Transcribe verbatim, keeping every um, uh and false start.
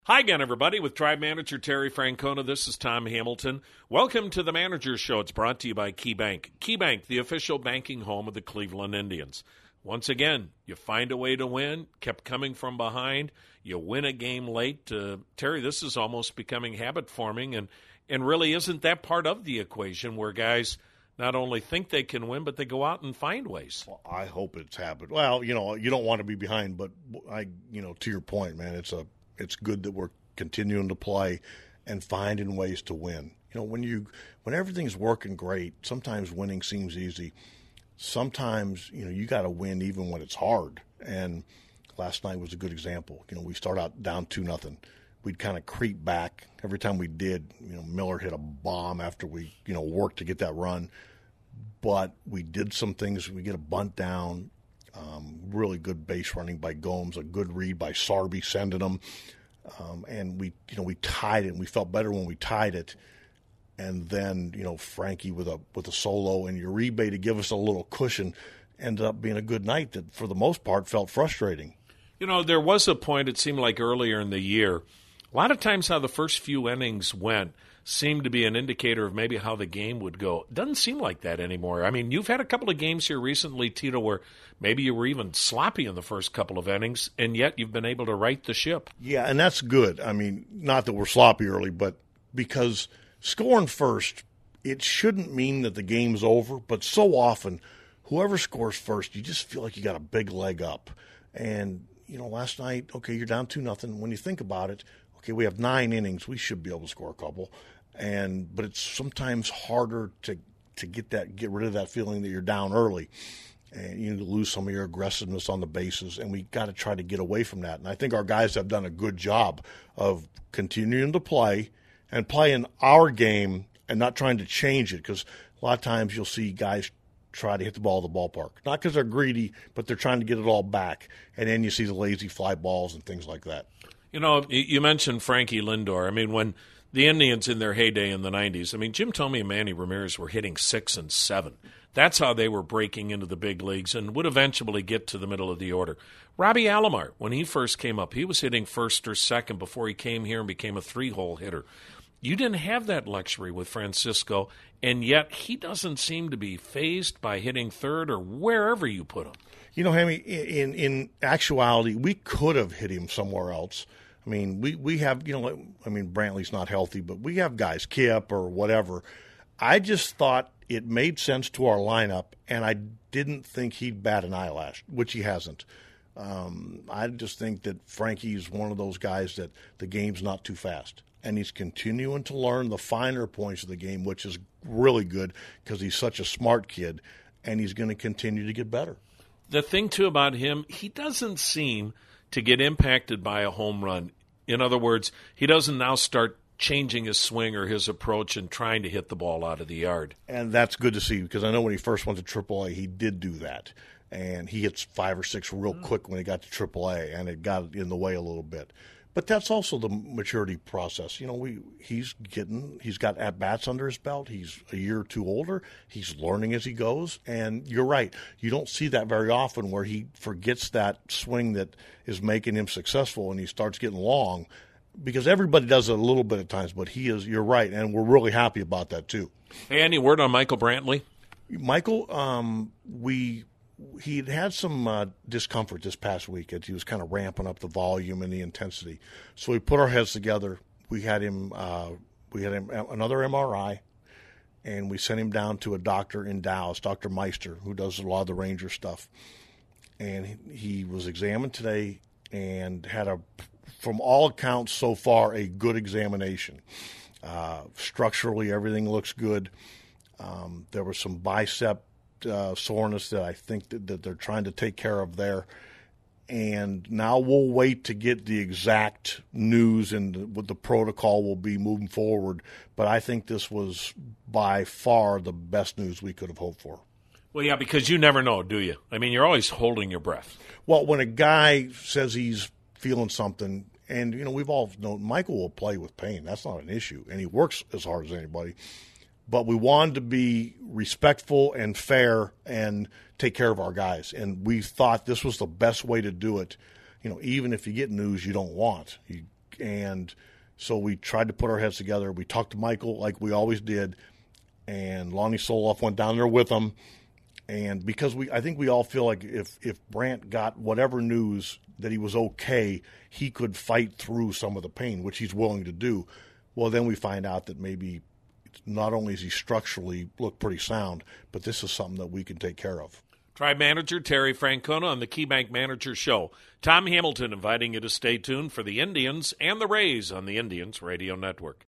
Hi again, everybody. With Tribe Manager Terry Francona, this is Tom Hamilton. Welcome to the Manager's Show. It's brought to you by KeyBank. KeyBank, the official banking home of the Cleveland Indians. Once again, you find a way to win, kept coming from behind, you win a game late. Uh, Terry, this is almost becoming habit-forming, and, and really isn't that part of the equation where guys not only think they can win, but they go out and find ways? Well, I hope it's happened. Well, you know, you don't want to be behind, but I, you know, to your point, man, it's a It's good that we're continuing to play and finding ways to win. You know, when you when everything's working great, sometimes winning seems easy. Sometimes, you know, you got to win even when it's hard. And last night was a good example. You know, we start out down two nothing. We'd kind of creep back every time we did. You know, Miller hit a bomb after we, you know, worked to get that run. But we did some things. We get a bunt down. Um, really good base running by Gomes, a good read by Sarby sending them, um, and we, you know, we tied it. And we felt better when we tied it, and then you know Frankie with a with a solo and Uribe to give us a little cushion ended up being a good night that for the most part felt frustrating. You know, there was a point. It seemed like earlier in the year, a lot of times how the first few innings went seemed to be an indicator of maybe how the game would go. It doesn't seem like that anymore. I mean, you've had a couple of games here recently, Tito, where maybe you were even sloppy in the first couple of innings, and yet you've been able to right the ship. Yeah, and that's good. I mean, not that we're sloppy early, but because scoring first, it shouldn't mean that the game's over, but so often, whoever scores first, you just feel like you got a big leg up. And, you know, last night, okay, you're down two nothing. When you think about it, okay, we have nine innings. We should be able to score a couple, and but it's sometimes harder to to get that get rid of that feeling that you're down early, and you need to lose some of your aggressiveness on the bases. And we got to try to get away from that. And I think our guys have done a good job of continuing to play and playing our game and not trying to change it, because a lot of times you'll see guys try to hit the ball at the ballpark, not because they're greedy, but they're trying to get it all back, and then you see the lazy fly balls and things like that. You know, you mentioned Frankie Lindor. I mean, when the Indians in their heyday in the nineties, I mean, Jim Thome and Manny Ramirez were hitting six and seven. That's how they were breaking into the big leagues and would eventually get to the middle of the order. Robbie Alomar, when he first came up, he was hitting first or second before he came here and became a three-hole hitter. You didn't have that luxury with Francisco, and yet he doesn't seem to be fazed by hitting third or wherever you put him. You know, Hammy, in, in actuality, we could have hit him somewhere else. I mean, we, we have, you know, I mean, Brantley's not healthy, but we have guys, Kip or whatever. I just thought it made sense to our lineup, and I didn't think he'd bat an eyelash, which he hasn't. Um, I just think that Frankie's one of those guys that the game's not too fast, and he's continuing to learn the finer points of the game, which is really good because he's such a smart kid, and he's going to continue to get better. The thing, too, about him, he doesn't seem to get impacted by a home run. In other words, he doesn't now start changing his swing or his approach and trying to hit the ball out of the yard. And that's good to see, because I know when he first went to triple A, he did do that. And he hits five or six real quick when he got to triple A, and it got in the way a little bit. But that's also the maturity process. You know, we he's getting he's got at bats under his belt. He's a year or two older. He's learning as he goes. And you're right. You don't see that very often where he forgets that swing that is making him successful and he starts getting long, because everybody does it a little bit at times. But he is. You're right, and we're really happy about that too. Hey, any word on Michael Brantley? Michael, um, we. He had had some uh, discomfort this past week as he was kind of ramping up the volume and the intensity. So we put our heads together. We had him. Uh, we had him another M R I, and we sent him down to a doctor in Dallas, Doctor Meister, who does a lot of the Ranger stuff. And he, he was examined today and had a, from all accounts so far, a good examination. Uh, structurally, everything looks good. Um, there was some bicep Uh, soreness that I think that, that they're trying to take care of there. And now we'll wait to get the exact news and what the protocol will be moving forward. But I think this was by far the best news we could have hoped for. Well, yeah, because you never know, do you? I mean, you're always holding your breath. Well, when a guy says he's feeling something, and, you know, we've all known Michael will play with pain. That's not an issue. And he works as hard as anybody. But we wanted to be respectful and fair and take care of our guys. And we thought this was the best way to do it. You know, even if you get news you don't want, you And so we tried to put our heads together. We talked to Michael like we always did, and Lonnie Soloff went down there with him. And because we, I think we all feel like if, if Brant got whatever news that he was okay, he could fight through some of the pain, which he's willing to do. Well, then we find out that maybe not only is he structurally look pretty sound, but this is something that we can take care of. Tribe manager Terry Francona on the KeyBank Manager Show. Tom Hamilton inviting you to stay tuned for the Indians and the Rays on the Indians Radio Network.